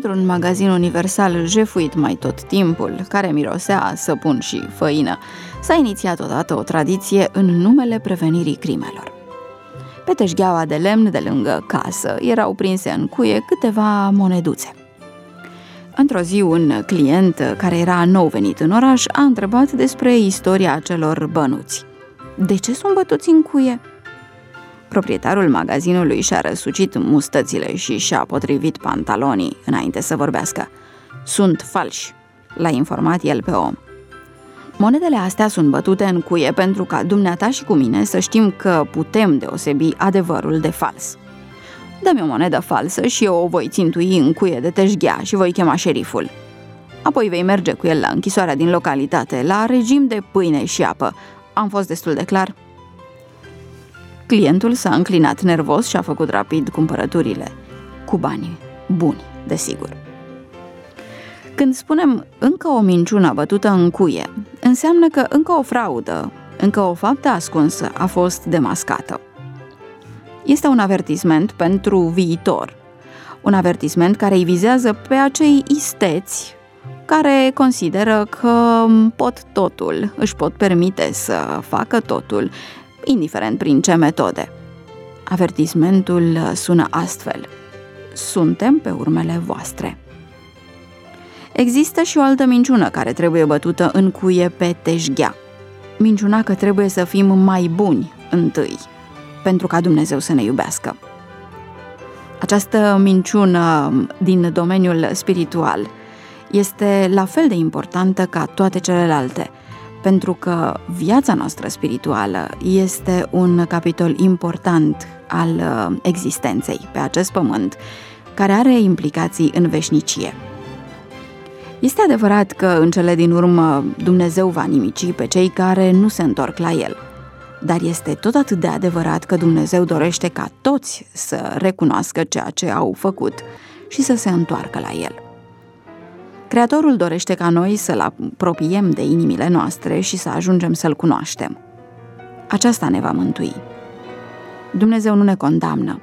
într-un magazin universal jefuit mai tot timpul, care mirosea a săpun și făină, s-a inițiat odată o tradiție în numele prevenirii crimelor. Pe teșgheaua de lemn de lângă casă erau prinse în cuie câteva moneduțe. Într-o zi, un client care era nou venit în oraș a întrebat despre istoria acelor bănuți. De ce sunt bătuți în cuie? Proprietarul magazinului și-a răsucit mustățile și și-a potrivit pantalonii înainte să vorbească. Sunt falși, l-a informat el pe om. Monedele astea sunt bătute în cuie pentru ca dumneata și cu mine să știm că putem deosebi adevărul de fals. Dă-mi o monedă falsă și eu o voi țintui în cuie de teșghea și voi chema șeriful. Apoi vei merge cu el la închisoarea din localitate, la regim de pâine și apă. Am fost destul de clar? Clientul s-a înclinat nervos și a făcut rapid cumpărăturile, cu bani buni, desigur. Când spunem încă o minciună bătută în cuie, înseamnă că încă o fraudă, încă o faptă ascunsă a fost demascată. Este un avertisment pentru viitor, un avertisment care îi vizează pe acei isteți care consideră că pot totul, își pot permite să facă totul, indiferent prin ce metode. Avertismentul sună astfel: suntem pe urmele voastre. Există și o altă minciună care trebuie bătută în cuie pe teșghea. Minciuna că trebuie să fim mai buni întâi, pentru ca Dumnezeu să ne iubească. Această minciună din domeniul spiritual este la fel de importantă ca toate celelalte, pentru că viața noastră spirituală este un capitol important al existenței pe acest pământ, care are implicații în veșnicie. Este adevărat că în cele din urmă Dumnezeu va nimici pe cei care nu se întorc la El, dar este tot atât de adevărat că Dumnezeu dorește ca toți să recunoască ceea ce au făcut și să se întoarcă la El. Creatorul dorește ca noi să-L apropiem de inimile noastre și să ajungem să-L cunoaștem. Aceasta ne va mântui. Dumnezeu nu ne condamnă.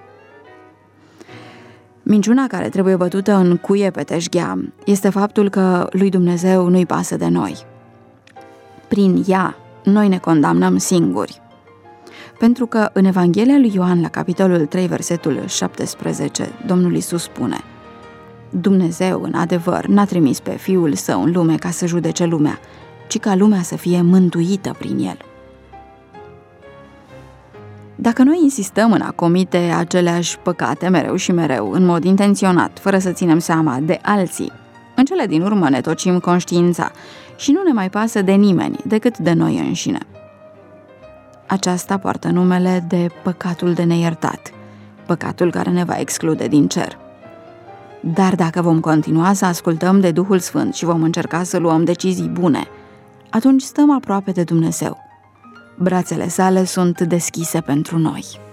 Minciuna care trebuie bătută în cuie pe teșghea este faptul că lui Dumnezeu nu-i pasă de noi. Prin ea, noi ne condamnăm singuri. Pentru că în Evanghelia lui Ioan, la capitolul 3, versetul 17, Domnul Iisus spune: Dumnezeu, în adevăr, n-a trimis pe Fiul Său în lume ca să judece lumea, ci ca lumea să fie mântuită prin El. Dacă noi insistăm în a comite aceleași păcate mereu și mereu, în mod intenționat, fără să ținem seama de alții, în cele din urmă ne tocim conștiința și nu ne mai pasă de nimeni decât de noi înșine. Aceasta poartă numele de păcatul de neiertat, păcatul care ne va exclude din cer. Dar dacă vom continua să ascultăm de Duhul Sfânt și vom încerca să luăm decizii bune, atunci stăm aproape de Dumnezeu. Brațele sale sunt deschise pentru noi.